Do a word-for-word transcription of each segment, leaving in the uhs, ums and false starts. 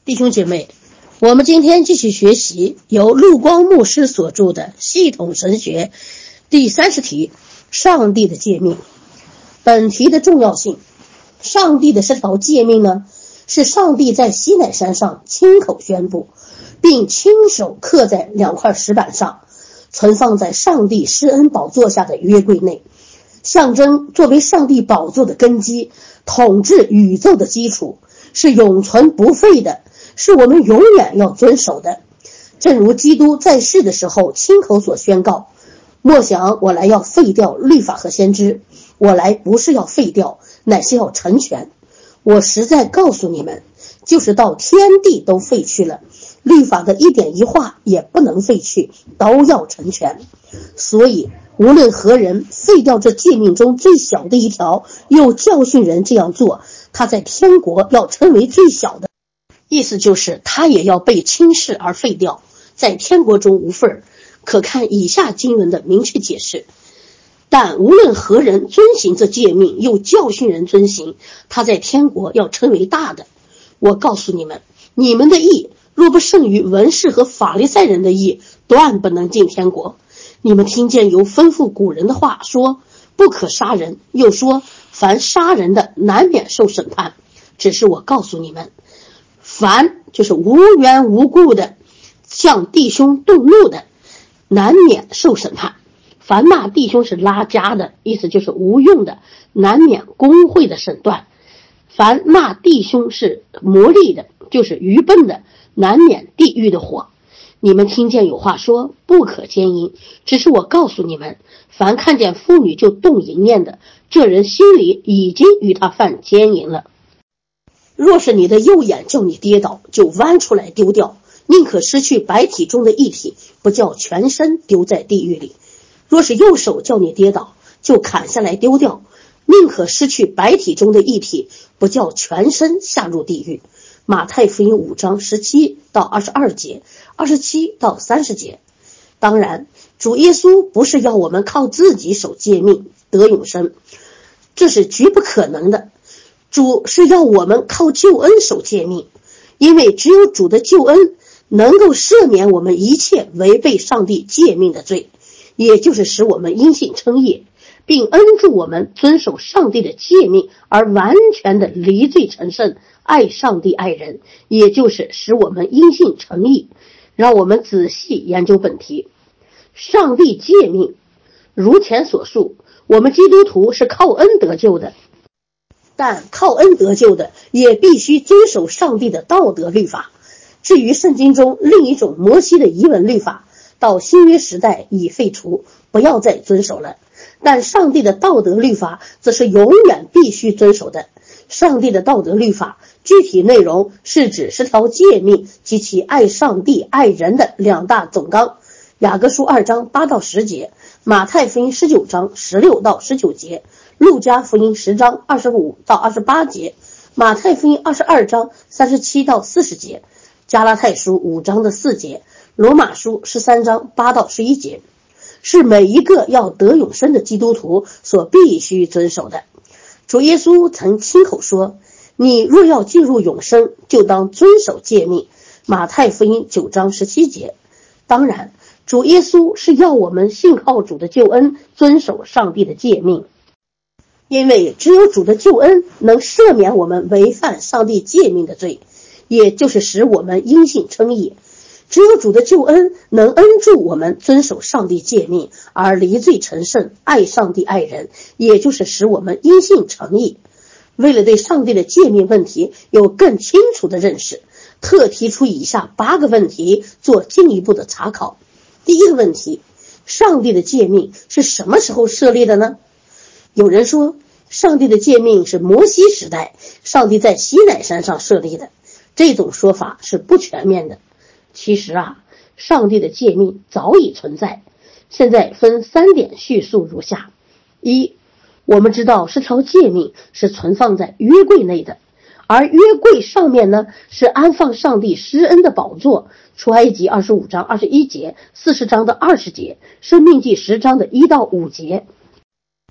弟兄姐妹，我们今天继续学习由陆光牧师所著的系统神学第三十题，上帝的诫命。本题的重要性，上帝的这条诫命呢，是上帝在西乃山上亲口宣布，并亲手刻在两块石板上，存放在上帝施恩宝座下的约柜内，象征作为上帝宝座的根基，统治宇宙的基础，是永存不废的，是我们永远要遵守的。正如基督在世的时候亲口所宣告，莫想我来要废掉律法和先知，我来不是要废掉，乃是要成全。我实在告诉你们，就是到天地都废去了，律法的一点一画也不能废去，都要成全。所以无论何人废掉这诫命中最小的一条，又教训人这样做，他在天国要成为最小的，意思就是他也要被轻视而废掉，在天国中无份儿。可看以下经文的明确解释。但无论何人遵行这诫命，又教训人遵行，他在天国要成为大的。我告诉你们，你们的义若不胜于文士和法利赛人的义，断不能进天国。你们听见有吩咐古人的话说，不可杀人，又说凡杀人的难免受审判。只是我告诉你们，凡就是无缘无故的向弟兄动怒的，难免受审判。凡骂弟兄是拉家的，意思就是无用的，难免公会的审断。凡骂弟兄是魔力的，就是愚笨的，难免地狱的火。你们听见有话说，不可奸淫，只是我告诉你们，凡看见妇女就动淫念的，这人心里已经与他犯奸淫了。若是你的右眼叫你跌倒，就剜出来丢掉，宁可失去百体中的一体，不叫全身丢在地狱里。若是右手叫你跌倒，就砍下来丢掉，宁可失去百体中的一体，不叫全身下入地狱。马太福音五章十七到二十二节，二十七到三十节。当然，主耶稣不是要我们靠自己守诫命得永生，这是绝不可能的。主是要我们靠救恩守诫命，因为只有主的救恩能够赦免我们一切违背上帝诫命的罪，也就是使我们因信称义，并恩助我们遵守上帝的诫命而完全的离罪成圣，爱上帝爱人，也就是使我们因信称义。让我们仔细研究本题。上帝诫命如前所述，我们基督徒是靠恩得救的，但靠恩得救的也必须遵守上帝的道德律法。至于圣经中另一种摩西的遗文律法，到新约时代已废除，不要再遵守了。但上帝的道德律法则是永远必须遵守的。上帝的道德律法具体内容是指十条诫命及其爱上帝爱人的两大总纲。雅各书二章八到十节，马太福音十九章十六到十九节，路加福音十章二十五到二十八节，马太福音二十二章三十七到四十节，加拉太书五章的四节，罗马书十三章八到十一节，是每一个要得永生的基督徒所必须遵守的。主耶稣曾亲口说，你若要进入永生，就当遵守诫命，马太福音九章十七节。当然，主耶稣是要我们信靠主的救恩，遵守上帝的诫命，因为只有主的救恩能赦免我们违反上帝诫命的罪，也就是使我们因信称义。只有主的救恩能恩助我们遵守上帝诫命而离罪成圣，爱上帝爱人，也就是使我们因信称义。为了对上帝的诫命问题有更清楚的认识，特提出以下八个问题做进一步的查考。第一个问题，上帝的诫命是什么时候设立的呢？有人说，上帝的诫命是摩西时代上帝在西乃山上设立的，这种说法是不全面的。其实啊，上帝的诫命早已存在，现在分三点叙述如下。一，我们知道十条诫命是存放在约柜内的，而约柜上面呢是安放上帝施恩的宝座，出埃及二十五章二十一节，四十章的二十节，申命记十章的一到五节。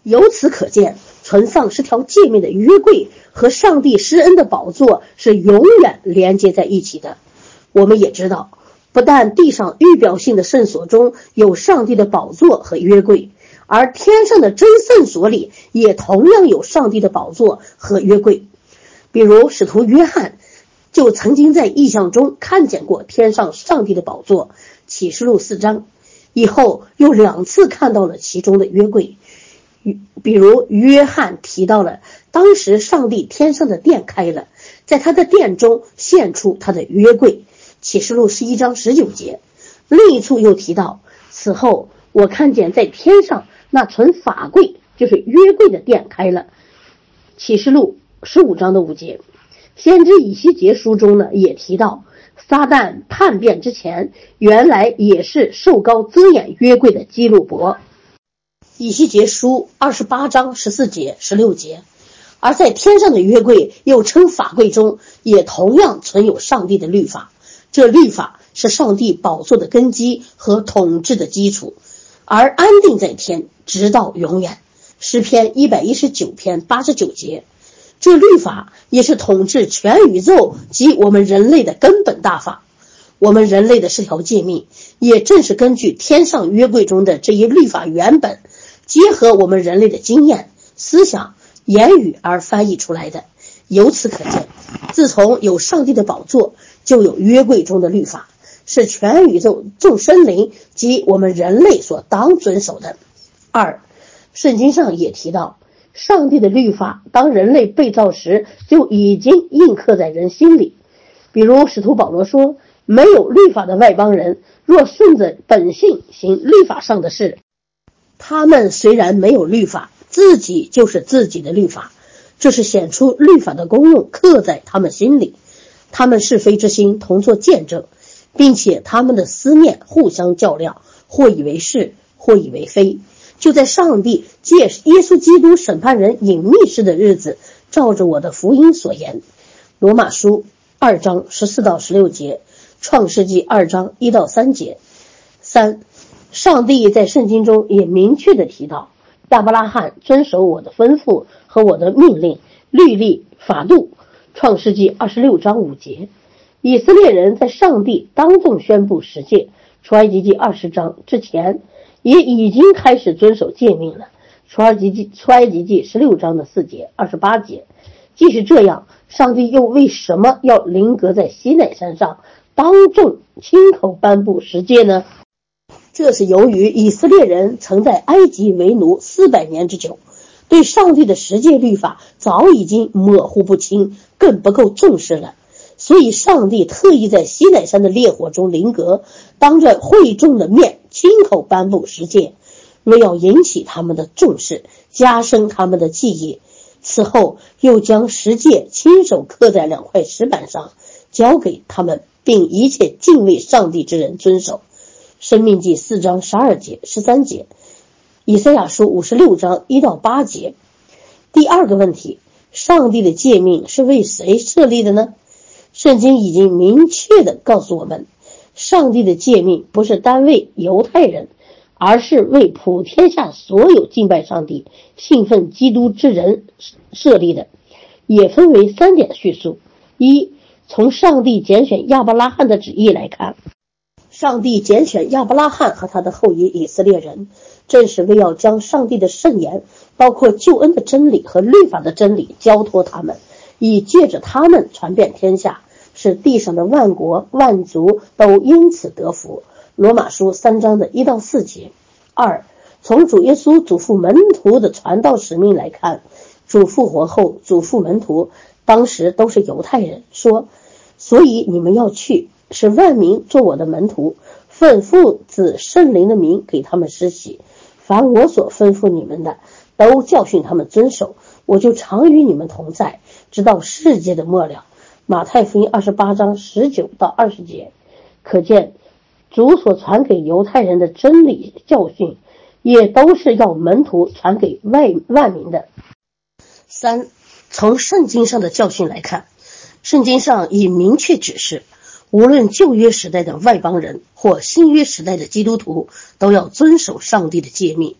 由此可见，存丧十条诫命的约柜和上帝施恩的宝座是永远连接在一起的。我们也知道，不但地上预表性的圣所中有上帝的宝座和约柜，而天上的真圣所里也同样有上帝的宝座和约柜。比如使徒约翰就曾经在异象中看见过天上上帝的宝座，启示录四章，以后又两次看到了其中的约柜。比如约翰提到了当时上帝天上的殿开了，在他的殿中现出他的约柜，启示录十一章十九节。另一处又提到，此后我看见在天上那存法柜，就是约柜的殿开了，启示录十五章的五节。先知以西结书中呢也提到，撒旦叛变之前原来也是受膏遮掩约柜的基路伯，以西结书二十八章十四节十六节。而在天上的约柜又称法柜中，也同样存有上帝的律法，这律法是上帝宝座的根基和统治的基础，而安定在天，直到永远。诗篇一百一十九篇八十九节。这律法也是统治全宇宙及我们人类的根本大法。我们人类的十条诫命也正是根据天上约柜中的这一律法原本，结合我们人类的经验、思想、言语而翻译出来的。由此可见，自从有上帝的宝座，就有约柜中的律法，是全宇宙众生灵及我们人类所当遵守的。二，圣经上也提到，上帝的律法当人类被造时就已经印刻在人心里。比如使徒保罗说，没有律法的外邦人，若顺着本性行律法上的事，他们虽然没有律法，自己就是自己的律法，这是显出律法的功用刻在他们心里。他们是非之心同作见证，并且他们的思念互相较量，或以为是，或以为非。就在上帝借耶稣基督审判人隐秘式的日子，照着我的福音所言。罗马书二章十四到十六节，创世纪二章一到三节。三，上帝在圣经中也明确地提到，亚伯拉罕遵守我的吩咐和我的命令、律例、法度。创世纪二十六章五节。以色列人在上帝当众宣布十诫，出埃及记二十章之前也已经开始遵守诫命了。出埃及记出埃及记十六章的四节、二十八节。即使这样，上帝又为什么要临格在西乃山上当众亲口颁布十诫呢？这是由于以色列人曾在埃及为奴四百年之久，对上帝的十诫律法早已经模糊不清，更不够重视了。所以上帝特意在西乃山的烈火中临格，当着会众的面亲口颁布十诫，为要引起他们的重视，加深他们的记忆。此后又将十诫亲手刻在两块石板上，交给他们，并一切敬畏上帝之人遵守。申命记四章十二节、十三节，以赛亚书五十六章一到八节。第二个问题，上帝的诫命是为谁设立的呢？圣经已经明确地告诉我们，上帝的诫命不是单为犹太人，而是为普天下所有敬拜上帝、信奉基督之人设立的，也分为三点叙述。一，从上帝拣选亚伯拉罕的旨意来看，上帝拣选亚伯拉罕和他的后裔以色列人，正是为要将上帝的圣言，包括救恩的真理和律法的真理交托他们，以借着他们传遍天下，使地上的万国万族都因此得福。罗马书三章的一到四节。二，从主耶稣嘱咐门徒的传道使命来看，主复活后嘱咐门徒，当时都是犹太人，说，所以你们要去，使万民做我的门徒，奉父子圣灵的名给他们施洗，凡我所吩咐你们的，都教训他们遵守，我就常与你们同在，直到世界的末了。马太福音二十八章十九到二十节。可见主所传给犹太人的真理教训，也都是要门徒传给外万民的。三，从圣经上的教训来看，圣经上已明确指示，无论旧约时代的外邦人或新约时代的基督徒，都要遵守上帝的诫命。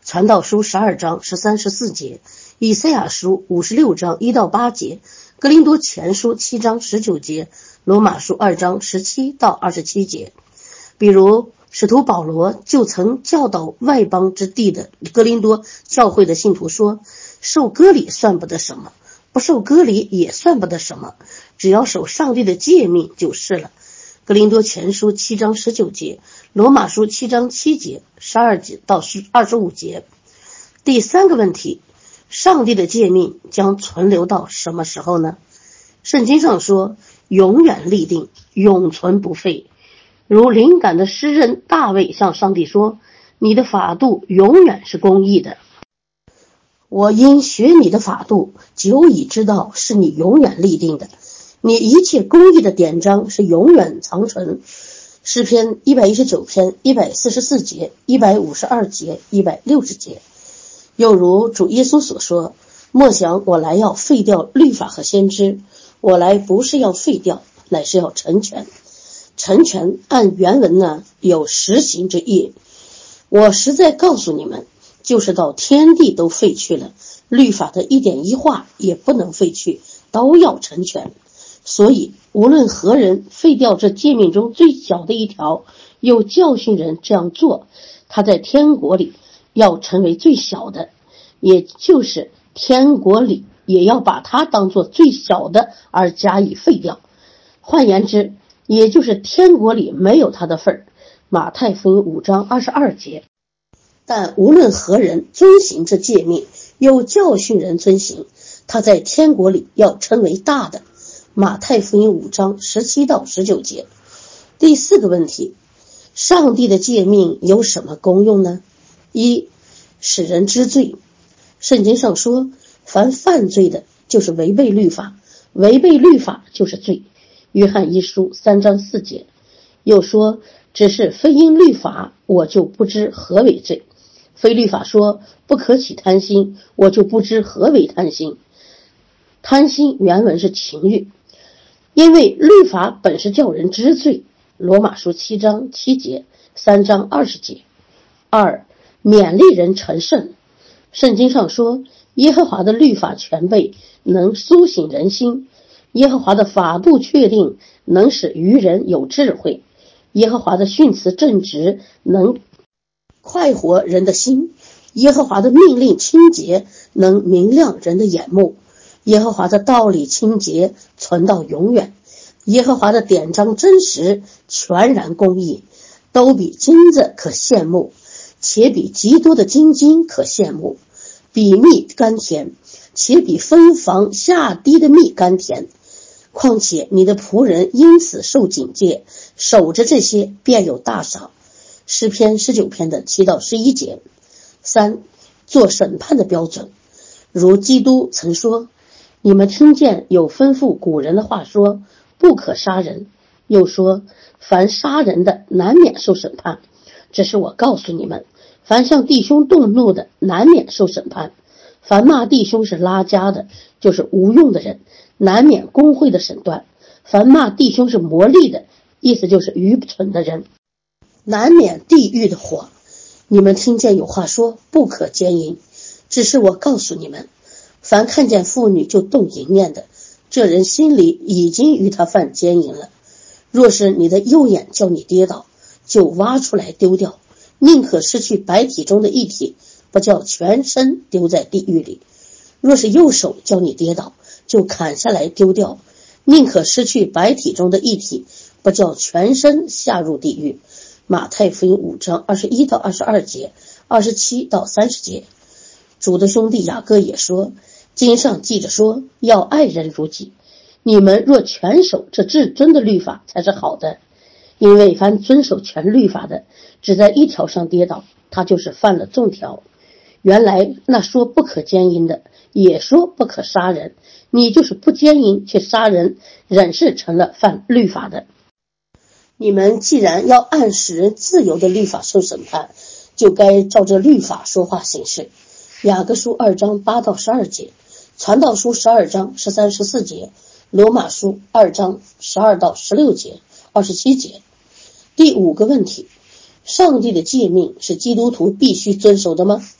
传道书十二章十三十四节，以赛亚书五十六章一到八节，哥林多前书七章十九节，罗马书二章十七到二十七节。比如使徒保罗就曾教导外邦之地的哥林多教会的信徒说，受割礼算不得什么，不受割礼也算不得什么，只要守上帝的诫命就是了。哥林多前书七章十九节，罗马书七章七节，十二节到二十五节。第三个问题，上帝的诫命将存留到什么时候呢？圣经上说，永远立定，永存不废。如灵感的诗人大卫向上帝说，你的法度永远是公义的，我因学你的法度，久已知道是你永远立定的，你一切公义的典章是永远长存。诗篇一百一十九篇一百四十四节，一百五十二节，一百六十节。又如主耶稣所说，莫想我来要废掉律法和先知，我来不是要废掉，乃是要成全。成全按原文呢有实行之意，我实在告诉你们，就是到天地都废去了，律法的一点一画也不能废去，都要成全。所以无论何人废掉这诫命中最小的一条，又教训人这样做，他在天国里要成为最小的，也就是天国里也要把他当作最小的而加以废掉。换言之，也就是天国里没有他的份儿。马太福音五章二十二节。但无论何人遵行这诫命，又教训人遵行，他在天国里要称为大的。马太福音五章十七到十九节。第四个问题，上帝的诫命有什么功用呢？一，使人知罪。圣经上说，凡犯罪的就是违背律法，违背律法就是罪。约翰一书三章四节。又说，只是非因律法，我就不知何为罪。非律法说不可起贪心，我就不知何为贪心。贪心原文是情欲，因为律法本是叫人知罪。罗马书七章七节，三章二十节。二，勉励人成圣。圣经上说，耶和华的律法全备，能苏醒人心。耶和华的法度确定，能使愚人有智慧。耶和华的训词正直，能快活人的心。耶和华的命令清洁，能明亮人的眼目。耶和华的道理清洁，存到永远。耶和华的典章真实，全然公义，都比金子可羡慕，且比极多的金金可羡慕，比蜜甘甜，且比蜂房下滴的蜜甘甜。况且你的仆人因此受警戒，守着这些便有大赏。诗篇十九篇的七到十一节。三，做审判的标准。如基督曾说，你们听见有吩咐古人的话说，不可杀人，又说凡杀人的难免受审判。只是我告诉你们，凡向弟兄动怒的难免受审判。凡骂弟兄是拉加的，就是无用的人，难免公会的审断。凡骂弟兄是魔力的，意思就是愚蠢的人，难免地狱的火。你们听见有话说，不可奸淫。只是我告诉你们，凡看见妇女就动淫念的，这人心里已经与他犯奸淫了。若是你的右眼叫你跌倒，就挖出来丢掉，宁可失去百体中的一体，不叫全身丢在地狱里。若是右手叫你跌倒，就砍下来丢掉，宁可失去百体中的一体，不叫全身下入地狱。马太福音五章二十一到二十二节，二十七到三十节。主的兄弟雅各也说，经上记着说，要爱人如己。你们若全守这至尊的律法，才是好的。因为凡遵守全律法的，只在一条上跌倒，他就是犯了众条。原来那说不可奸淫的，也说不可杀人，你就是不奸淫却杀人，仍是成了犯律法的。你们既然要按使人自由的律法受审判，就该照着律法说话行事。雅各书二章八到十二节，传道书十二章十三十四节，罗马书二章十二到十六节，二十七节。第五个问题，上帝的诫命是基督徒必须遵守的吗？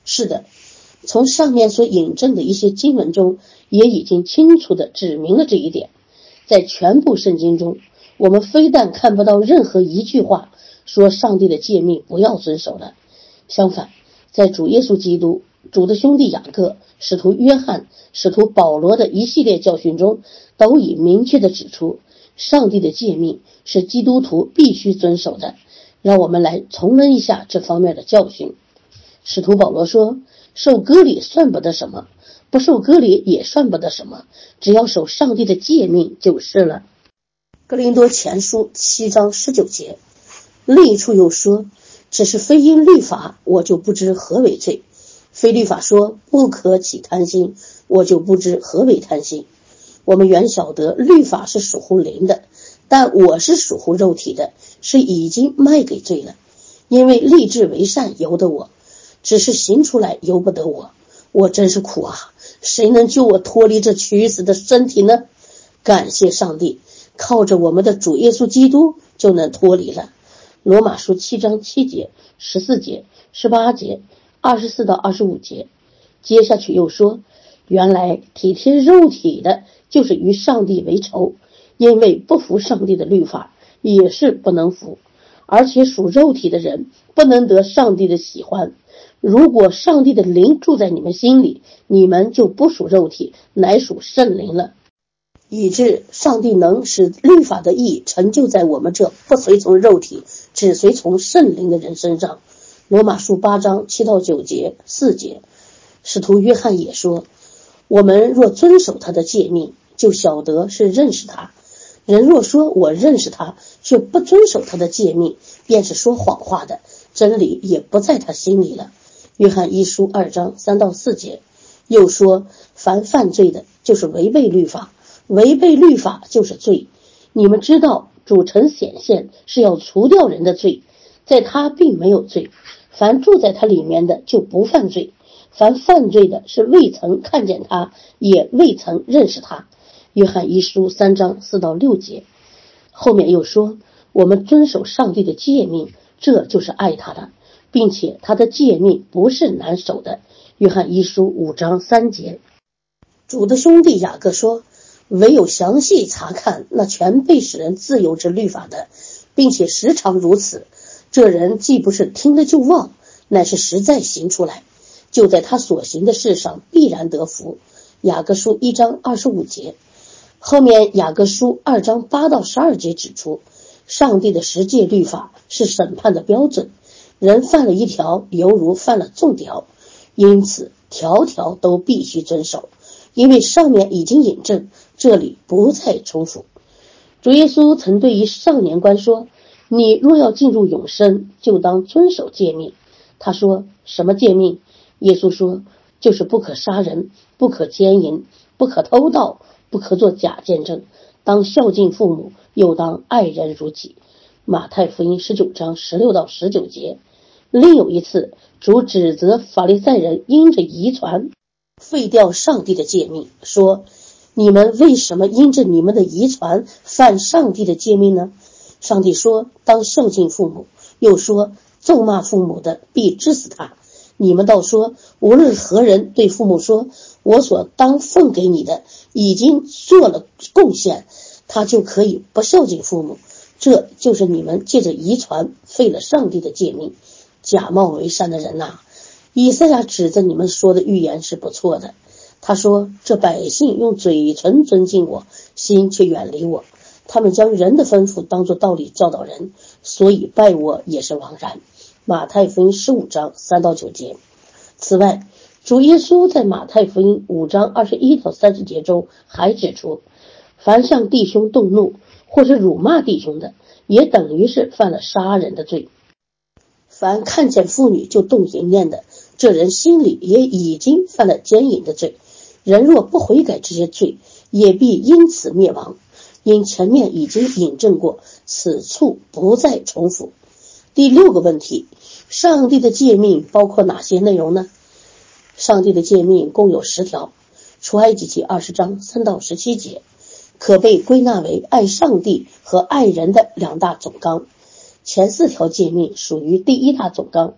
是的，从上面所引证的一些经文中，也已经清楚地指明了这一点。在全部圣经中，我们非但看不到任何一句话说上帝的诫命不要遵守了，相反，在主耶稣基督、主的兄弟雅各、使徒约翰、使徒保罗的一系列教训中，都已明确地指出，上帝的诫命是基督徒必须遵守的。让我们来重温一下这方面的教训。使徒保罗说，受割礼算不得什么，不受割礼也算不得什么，只要守上帝的诫命就是了。哥林多前书七章十九节。另一处又说，只是非因律法，我就不知何为罪；非律法说不可起贪心，我就不知何为贪心。我们原晓得律法是属乎灵的，但我是属乎肉体的，是已经卖给罪了。因为立志为善由得我，只是行出来由不得我。我真是苦啊！谁能救我脱离这屈死的身体呢？感谢上帝，靠着我们的主耶稣基督就能脱离了。罗马书七章七节、十四节、十八节、二十四到二十五节。接下去又说，原来体贴肉体的就是与上帝为仇，因为不服上帝的律法也是不能服，而且属肉体的人不能得上帝的喜欢。如果上帝的灵住在你们心里，你们就不属肉体，乃属圣灵了，以致上帝能使律法的义成就在我们这不随从肉体只随从圣灵的人身上。罗马书八章七到九节、四节。使徒约翰也说，我们若遵守他的诫命，就晓得是认识他。人若说我认识他，却不遵守他的诫命，便是说谎话的，真理也不在他心里了。约翰一书二章三到四节。又说，凡犯罪的就是违背律法，违背律法就是罪。你们知道主曾显现是要除掉人的罪，在他并没有罪，凡住在他里面的就不犯罪，凡犯罪的是未曾看见他，也未曾认识他。约翰一书三章四到六节。后面又说，我们遵守上帝的诫命，这就是爱他的，并且他的诫命不是难守的。约翰一书五章三节。主的兄弟雅各说，唯有详细查看那全被使人自由之律法的，并且时常如此，这人既不是听了就忘，乃是实在行出来，就在他所行的事上必然得福。雅各书一章二十五节。后面雅各书二章八到十二节指出，上帝的十诫律法是审判的标准，人犯了一条犹如犯了众条，因此条条都必须遵守，因为上面已经引证，这里不再重复。主耶稣曾对一少年官说，你若要进入永生，就当遵守诫命。他说，什么诫命？耶稣说，就是不可杀人，不可奸淫，不可偷盗，不可做假见证，当孝敬父母，又当爱人如己。马太福音十九章十六到十九节。另有一次，主指责法利赛人因着遗传废掉上帝的诫命，说，你们为什么因着你们的遗传犯上帝的诫命呢？上帝说，当孝敬父母，又说，咒骂父母的必治死他。你们倒说，无论何人对父母说，我所当奉给你的已经做了贡献，他就可以不孝敬父母。这就是你们借着遗传废了上帝的诫命。假冒为善的人呐、啊，以赛亚指着你们说的预言是不错的。他说，这百姓用嘴唇尊敬我，心却远离我，他们将人的吩咐当作道理教导人，所以拜我也是枉然。马太福音十五章三到九节。此外，主耶稣在马太福音五章二十一到三十节中还指出，凡向弟兄动怒或是辱骂弟兄的，也等于是犯了杀人的罪。凡看见妇女就动淫念的，这人心里也已经犯了奸淫的罪。人若不悔改这些罪，也必因此灭亡。因前面已经引证过，此处不再重复。第六个问题，上帝的诫命包括哪些内容呢？上帝的诫命共有十条，出埃及记二十章三到十七节，可被归纳为爱上帝和爱人的两大总纲。前四条诫命属于第一大总纲，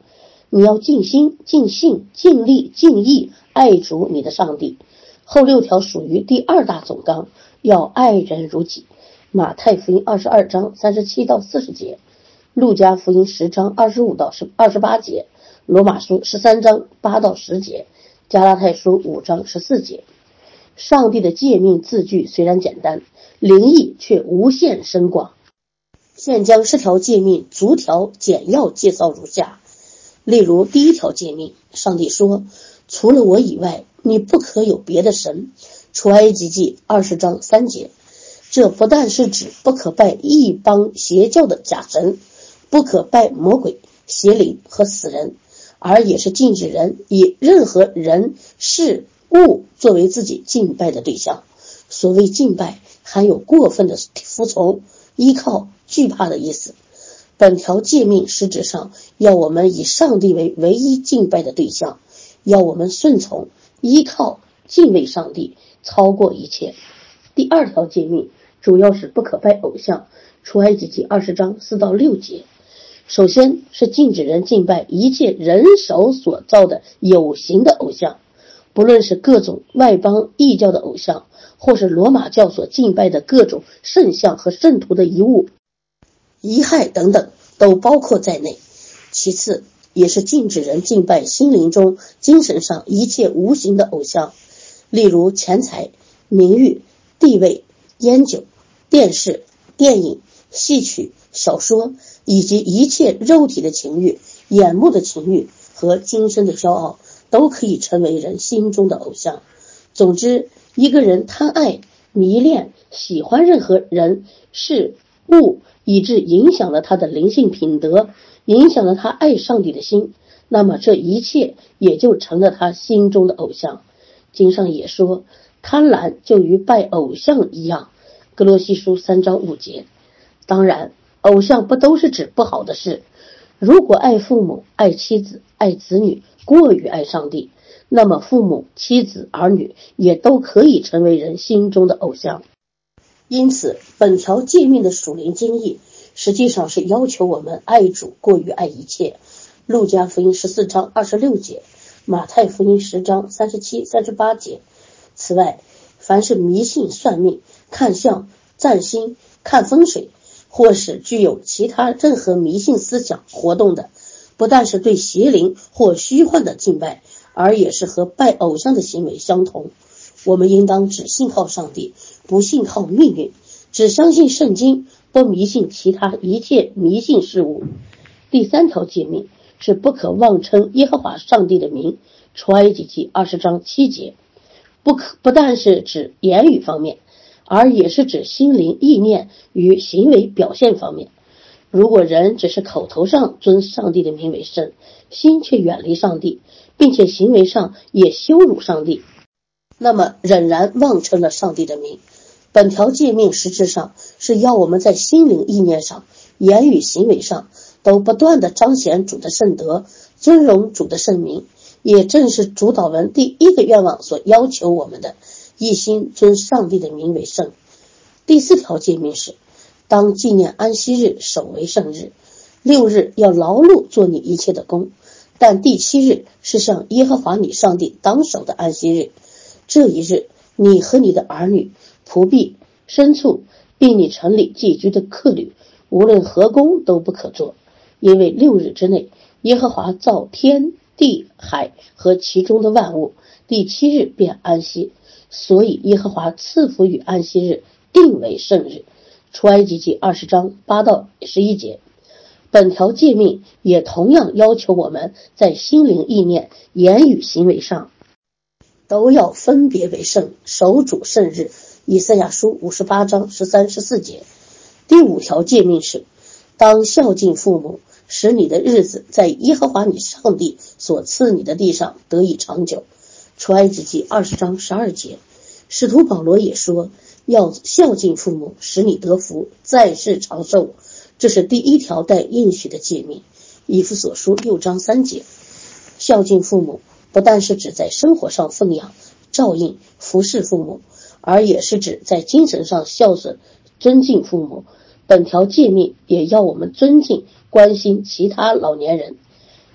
你要尽心、尽性、尽力、尽意爱主你的上帝。后六条属于第二大总纲，要爱人如己。马太福音二十二章三十七到四十节，路加福音十章二十五到二十八节，罗马书十三章八到十节，加拉太书五章十四节。上帝的诫命字句虽然简单，灵意却无限深广。现将十条诫命逐条简要介绍如下。例如第一条诫命，上帝说，除了我以外，你不可有别的神。出埃及记二十章三节。这不但是指不可拜异邦邪教的假神，不可拜魔鬼、邪灵和死人，而也是禁止人以任何人事物作为自己敬拜的对象。所谓敬拜，含有过分的服从、依靠、惧怕的意思。本条诫命实质上要我们以上帝为唯一敬拜的对象，要我们顺从、依靠、敬畏上帝，超过一切。第二条诫命主要是不可拜偶像，出埃及记二十章四到六节。首先是禁止人敬拜一切人手所造的有形的偶像，不论是各种外邦异教的偶像，或是罗马教所敬拜的各种圣像和圣徒的遗物、遗骸等等，都包括在内。其次也是禁止人敬拜心灵中、精神上一切无形的偶像，例如钱财、名誉、地位、烟酒、电视、电影、戏曲、小说，以及一切肉体的情欲、眼目的情欲和今生的骄傲，都可以成为人心中的偶像。总之，一个人贪爱、迷恋、喜欢任何人事物，以致影响了他的灵性品德，影响了他爱上帝的心，那么这一切也就成了他心中的偶像。经上也说，贪婪就与拜偶像一样，哥罗西书三章五节。当然，偶像不都是指不好的事。如果爱父母、爱妻子、爱子女过于爱上帝，那么父母、妻子、儿女也都可以成为人心中的偶像。因此，本条诫命的属灵经义实际上是要求我们爱主过于爱一切。路加福音十四章二十六节，马太福音十章三十七、三十八节。此外，凡是迷信、算命、看相、占星、看风水，或是具有其他任何迷信思想活动的，不但是对邪灵或虚幻的敬拜，而也是和拜偶像的行为相同。我们应当只信靠上帝，不信靠命运，只相信圣经，不迷信其他一切迷信事物。第三条诫命是不可妄称耶和华上帝的名，出埃及记二十章七节。不可不但是指言语方面，而也是指心灵意念与行为表现方面。如果人只是口头上尊上帝的名为圣，心却远离上帝，并且行为上也羞辱上帝，那么仍然妄称了上帝的名。本条诫命实质上是要我们在心灵意念上、言语行为上都不断地彰显主的圣德，尊荣主的圣名，也正是主祷文第一个愿望所要求我们的，一心尊上帝的名为圣。第四条诫命是，当纪念安息日，守为圣日。六日要劳碌做你一切的工，但第七日是向耶和华你上帝当守的安息日。这一日，你和你的儿女、仆婢、牲畜，并你城里寄居的客旅，无论何工都不可做，因为六日之内，耶和华造天地海和其中的万物，第七日便安息，所以耶和华赐福与安息日，定为圣日。出埃及记二十章八到十一节。本条诫命也同样要求我们在心灵意念、言语行为上都要分别为圣，守主圣日。以赛亚书五十八章十三、十四节。第五条诫命是，当孝敬父母，使你的日子在耶和华你上帝所赐你的地上得以长久。出埃及记二十章十二节。使徒保罗也说，要孝敬父母，使你得福，在世长寿。这是第一条带应许的诫命。以弗所书六章三节。孝敬父母不但是指在生活上奉养、照应、服侍父母，而也是指在精神上孝顺、尊敬父母。本条诫命也要我们尊敬、关心其他老年人。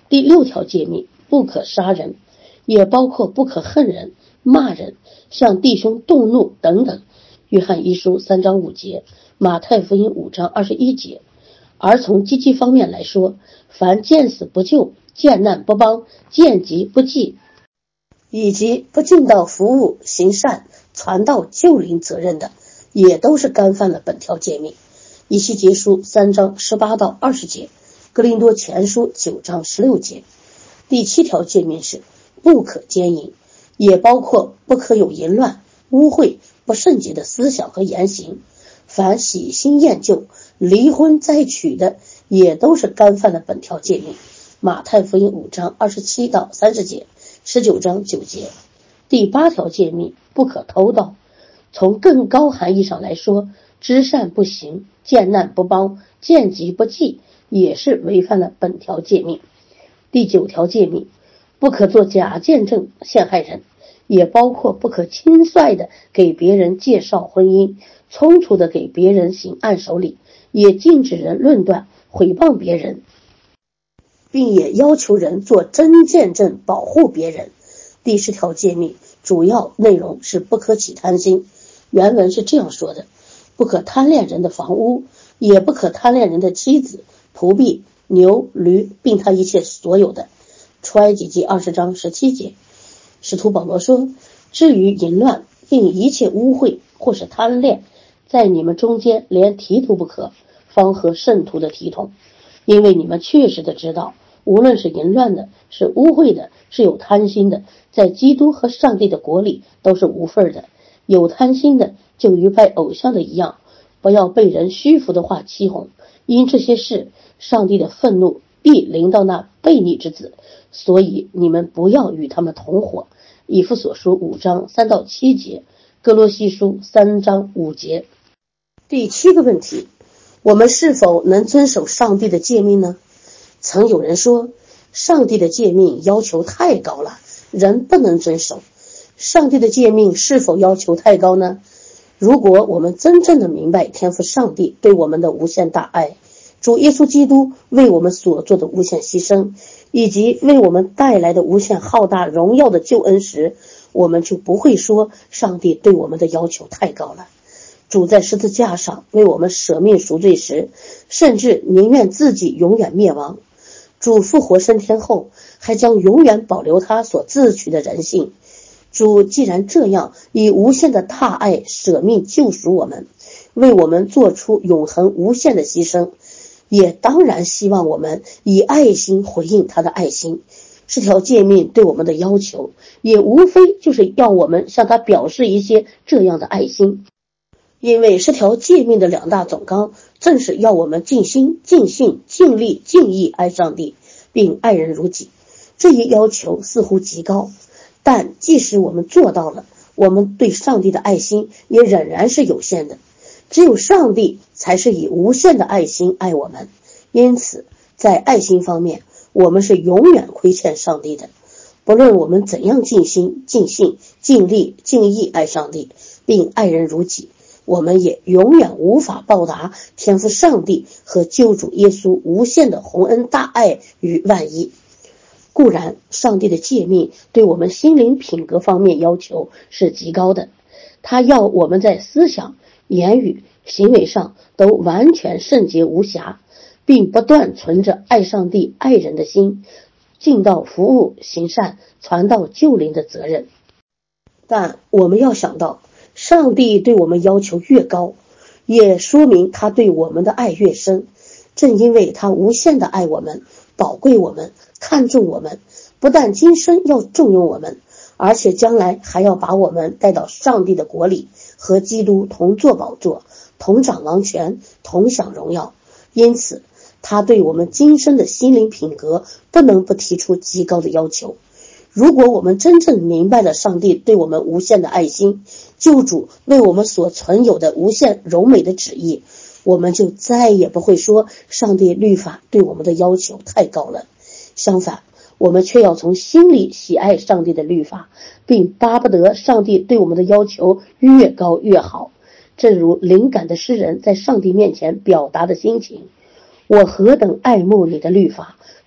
第六条诫命，不可杀人，也包括不可恨人、骂人、向弟兄动怒等等。约翰一书三章五节，马太福音五章二十一节。而从积极方面来说，凡见死不救、见难不帮、见疾不济，以及不尽到服务、行善、传道、救灵责任的，也都是干犯了本条诫命。以西结书三章十八到二十节，哥林多前书九章十六节。第七条诫命是不可奸淫，也包括不可有淫乱、污秽、不圣洁的思想和言行。凡喜新厌旧、离婚再娶的，也都是干犯了本条诫命。马太福音五章二十七到三十节，十九章九节。第八条诫命，不可偷盗。从更高含义上来说，知善不行、见难不帮、见疾不济，也是违反了本条诫命。第九条诫命，不可做假见证陷害人，也包括不可轻率的给别人介绍婚姻，冲突的给别人行按手礼，也禁止人论断毁谤别人，并也要求人做真见证保护别人。第十条诫命主要内容是不可起贪心，原文是这样说的：不可贪恋人的房屋，也不可贪恋人的妻子、仆婢、牛、驴，并他一切所有的。出埃及记二十章十七节。使徒保罗说，至于淫乱并一切污秽或是贪恋，在你们中间连提图不可，方合圣徒的体统。因为你们确实的知道，无论是淫乱的，是污秽的，是有贪心的，在基督和上帝的国里都是无份的。有贪心的就与拜偶像的一样，不要被人虚浮的话欺哄，因这些事上帝的愤怒必临到那悖逆之子，所以你们不要与他们同伙。以弗所书五章三到七节，哥罗西书三章五节。第七个问题，我们是否能遵守上帝的诫命呢？曾有人说，上帝的诫命要求太高了，人不能遵守。上帝的诫命是否要求太高呢？如果我们真正的明白天父上帝对我们的无限大爱，主耶稣基督为我们所做的无限牺牲，以及为我们带来的无限浩大荣耀的救恩时，我们就不会说上帝对我们的要求太高了。主在十字架上为我们舍命赎罪时，甚至宁愿自己永远灭亡。主复活升天后，还将永远保留他所自取的人性。主既然这样以无限的大爱舍命救赎我们，为我们做出永恒无限的牺牲，也当然希望我们以爱心回应他的爱心。这条诫命对我们的要求，也无非就是要我们向他表示一些这样的爱心。因为这条诫命的两大总纲，正是要我们尽心、尽性、尽力、尽意爱上帝，并爱人如己。这一要求似乎极高，但即使我们做到了，我们对上帝的爱心也仍然是有限的。只有上帝才是以无限的爱心爱我们，因此在爱心方面，我们是永远亏欠上帝的。不论我们怎样尽心、尽性、尽力、尽意爱上帝，并爱人如己，我们也永远无法报答天父上帝和救主耶稣无限的宏恩大爱与万一。固然上帝的诫命对我们心灵品格方面要求是极高的，他要我们在思想、言语、行为上都完全圣洁无瑕，并不断存着爱上帝爱人的心，尽到服务、行善、传道救灵的责任。但我们要想到，上帝对我们要求越高，也说明他对我们的爱越深。正因为他无限的爱我们，宝贵我们，看重我们，不但今生要重用我们，而且将来还要把我们带到上帝的国里，和基督同坐宝座，同掌王权，同享荣耀。因此他对我们今生的心灵品格不能不提出极高的要求。如果我们真正明白了上帝对我们无限的爱心，救主为我们所存有的无限柔美的旨意，我们就再也不会说上帝律法对我们的要求太高了。相反，我们却要从心里喜爱上帝的律法，并巴不得上帝对我们的要求越高越好。正如灵感的诗人在上帝面前表达的心情：我何等爱慕你的律法，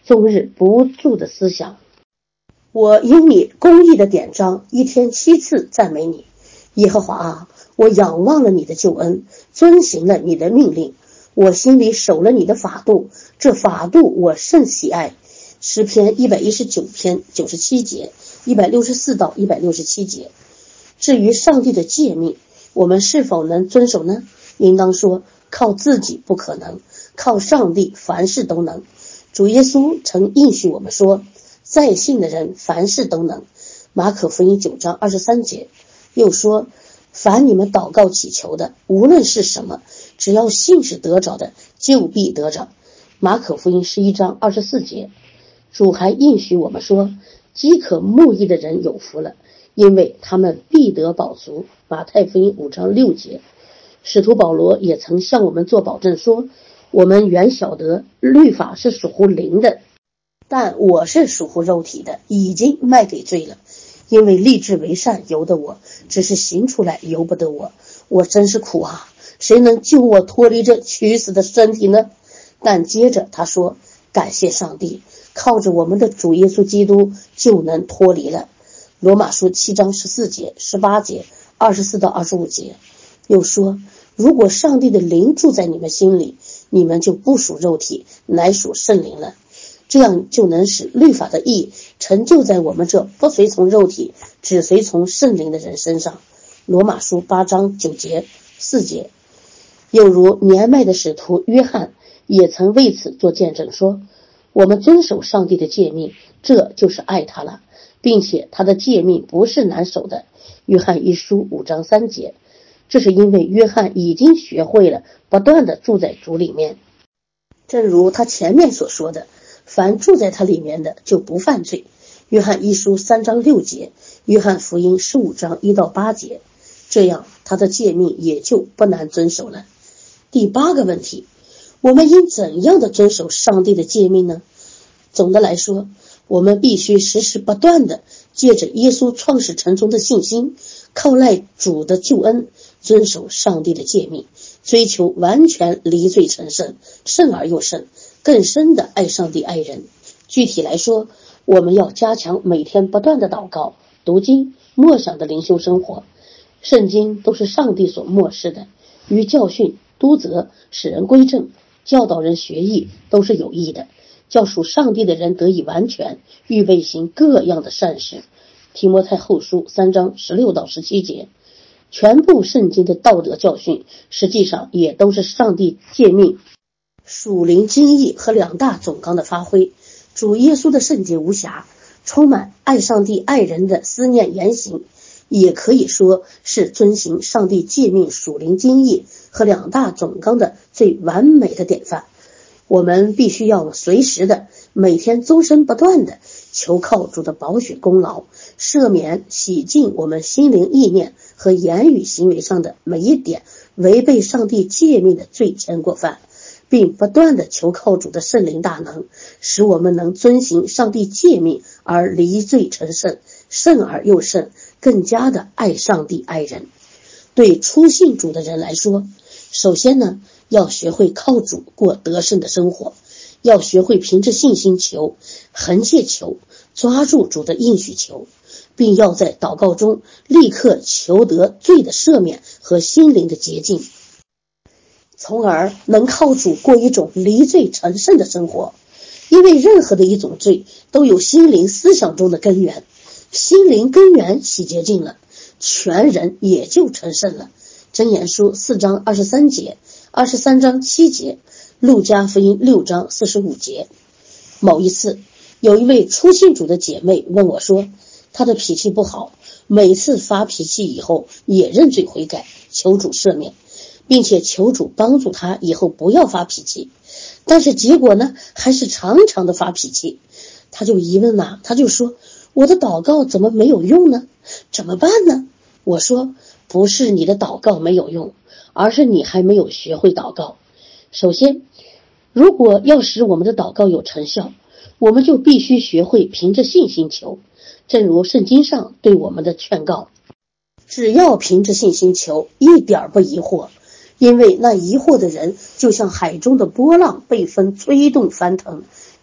终日不住的思想。我因你公义的典章，一天七次赞美你。耶和华啊，我仰望了你的救恩，遵行了你的命令，我心里守了你的法度，这法度我甚喜爱。诗篇一百一十九篇九十七节，一百六十四到一百六十七节。至于上帝的诫命，我们是否能遵守呢？应当说，靠自己不可能，靠上帝凡事都能。主耶稣曾应许我们说，在信的人凡事都能。马可福音九章二十三节又说，凡你们祷告祈求的，无论是什么，只要信是得着的，就必得着。马可福音十一章二十四节。主还应许我们说，饥渴慕义的人有福了，因为他们必得饱足。马太福音五章六节。使徒保罗也曾向我们做保证说，我们原晓得律法是属乎灵的，但我是属乎肉体的，已经卖给罪了。因为立志为善由得我，只是行出来由不得我。我真是苦啊，谁能救我脱离这屈死的身体呢？但接着他说，感谢上帝，靠着我们的主耶稣基督就能脱离了。罗马书七章十四节、十八节、二十四到二十五节。又说，如果上帝的灵住在你们心里，你们就不属肉体，乃属圣灵了。这样就能使律法的义成就在我们这不随从肉体，只随从圣灵的人身上。罗马书八章九节、四节。又如年迈的使徒约翰也曾为此做见证说，我们遵守上帝的诫命，这就是爱他了，并且他的诫命不是难守的。约翰一书五章三节。这是因为约翰已经学会了不断地住在主里面，正如他前面所说的，凡住在他里面的就不犯罪。约翰一书三章六节，约翰福音十五章一到八节。这样他的诫命也就不难遵守了。第八个问题，我们应怎样的遵守上帝的诫命呢？总的来说，我们必须时时不断的借着耶稣创始成终的信心，靠赖主的救恩，遵守上帝的诫命，追求完全离罪成圣，圣而又圣，更深的爱上帝爱人。具体来说，我们要加强每天不断的祷告、读经、默想的灵修生活。圣经都是上帝所默示的，于教训、督责、使人归正、教导人学艺都是有益的，叫属上帝的人得以完全，预备行各样的善事。提摩太后书三章十六到十七节。全部圣经的道德教训实际上也都是上帝诫命、属灵经义和两大总纲的发挥。主耶稣的圣洁无瑕，充满爱上帝爱人的思念言行，也可以说是遵行上帝诫命、属灵经义和两大总纲的最完美的典范。我们必须要随时的每天终身不断的求靠主的宝血功劳，赦免洗净我们心灵意念和言语行为上的每一点违背上帝诫命的罪愆过犯，并不断的求靠主的圣灵大能，使我们能遵行上帝诫命而离罪成圣，圣而又圣，更加的爱上帝爱人。对初信主的人来说，首先呢，要学会靠主过得胜的生活，要学会凭着信心求，横切求，抓住主的应许求，并要在祷告中立刻求得罪的赦免和心灵的洁净，从而能靠主过一种离罪成圣的生活。因为任何的一种罪都有心灵思想中的根源，心灵根源洗洁净了，全人也就成圣了。箴言书四章二十三节，二十三章七节，路加福音六章四十五节。某一次，有一位初信主的姐妹问我说，她的脾气不好，每次发脾气以后也认罪悔改，求主赦免，并且求主帮助她以后不要发脾气。但是结果呢，还是常常的发脾气。她就疑问啊，她就说，我的祷告怎么没有用呢？怎么办呢？我说，不是你的祷告没有用，而是你还没有学会祷告。首先，如果要使我们的祷告有成效，我们就必须学会凭着信心求。正如圣经上对我们的劝告，只要凭着信心求，一点不疑惑，因为那疑惑的人就像海中的波浪被风吹动翻腾，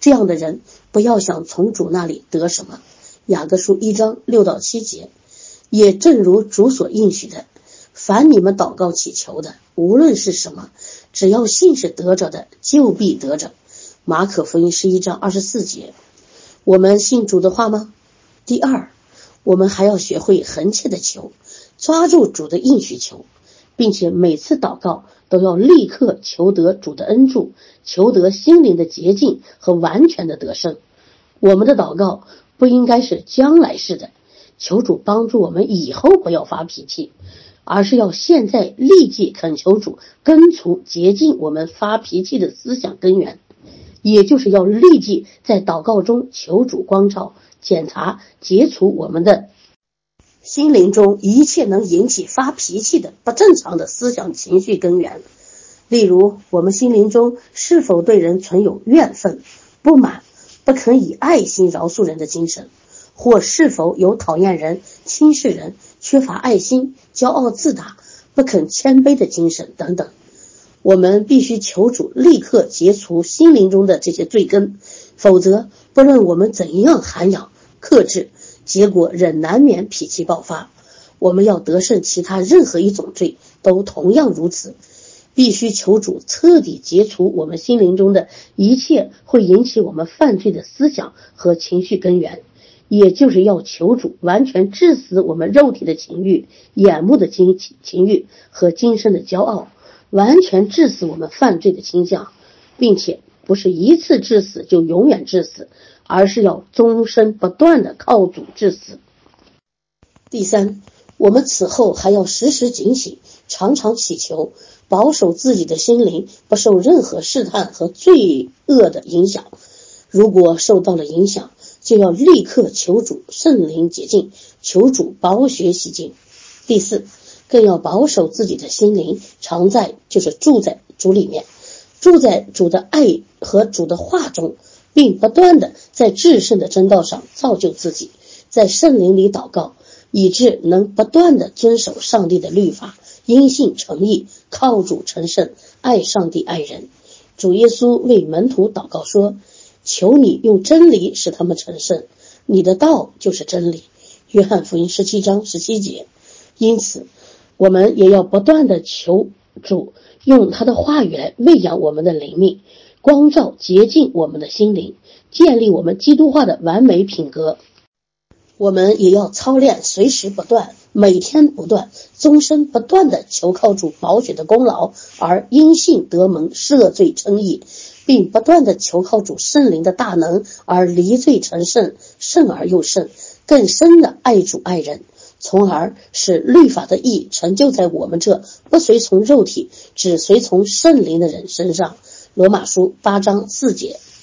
这样的人不要想从主那里得什么。雅各书一章六到七节，也正如主所应许的，凡你们祷告祈求的，无论是什么，只要信是得着的，就必得着。马可福音十一章二十四节。我们信主的话吗？第二，我们还要学会恒切的求，抓住主的应许求，并且每次祷告都要立刻求得主的恩助，求得心灵的洁净和完全的得胜。我们的祷告不应该是将来式的，求主帮助我们以后不要发脾气，而是要现在立即恳求主根除洁净我们发脾气的思想根源，也就是要立即在祷告中求主光照、检查、解除我们的心灵中一切能引起发脾气的不正常的思想情绪根源。例如，我们心灵中是否对人存有怨愤、不满、不肯以爱心饶恕人的精神，或是否有讨厌人、轻视人、缺乏爱心、骄傲自大、不肯谦卑的精神等等。我们必须求主立刻解除心灵中的这些罪根，否则不论我们怎样涵养克制，结果仍难免脾气爆发。我们要得胜其他任何一种罪都同样如此，必须求主彻底解除我们心灵中的一切会引起我们犯罪的思想和情绪根源，也就是要求主完全治死我们肉体的情欲、眼目的情情欲和今生的骄傲，完全治死我们犯罪的倾向，并且不是一次治死就永远治死，而是要终身不断的靠主治死。第三，我们此后还要时时警醒，常常祈求，保守自己的心灵不受任何试探和罪恶的影响。如果受到了影响，就要立刻求主圣灵洁净，求主宝血洗净。第四，更要保守自己的心灵，常在就是住在主里面，住在主的爱和主的话中，并不断的在至圣的真道上造就自己，在圣灵里祷告，以致能不断的遵守上帝的律法，因信诚意，靠主成圣，爱上帝爱人。主耶稣为门徒祷告说，求你用真理使他们成圣，你的道就是真理。约翰福音十七章十七节。因此我们也要不断的求主用他的话语来喂养我们的灵命，光照洁净我们的心灵，建立我们基督化的完美品格。我们也要操练随时不断，每天不断，终身不断的求靠主宝血的功劳，而因信得蒙赦罪称义，并不断的求靠主圣灵的大能，而离罪成圣，圣而又圣，更深的爱主爱人，从而使律法的义成就在我们这不随从肉体只随从圣灵的人身上。罗马书八章四节。